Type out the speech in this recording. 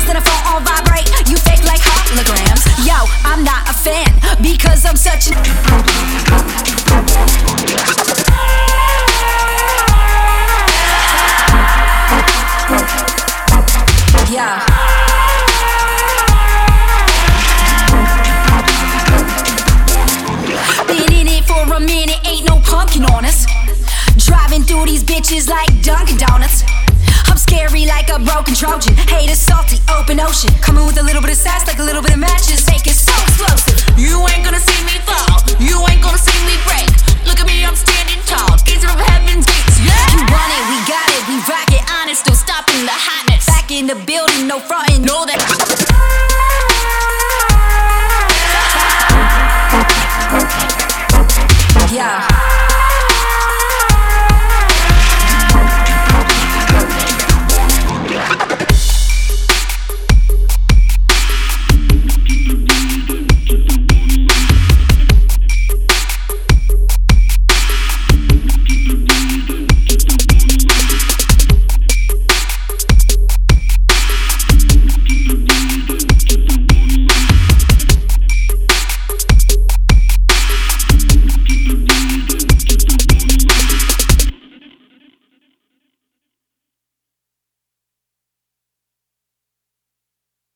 Cause then I phone on vibrate. You fake like holograms. Yo, I'm not a fan because I'm such an yeah. Been in it for a minute, ain't no pumpkin on us. Driving through these bitches like Dunkin' Donuts. I'm scary like a broken Trojan. Haters salty, open ocean. Coming with a little bit of sass, like a little bit of matches. Make it so explosive. You ain't gonna see me fall. You ain't gonna see me break. Look at me, I'm standing tall. Gates of heaven's gates, yeah. You want it, we got it, we rock it. Honest, still stopping the hotness. Back in the building, no frontin'. Know that. Yeah.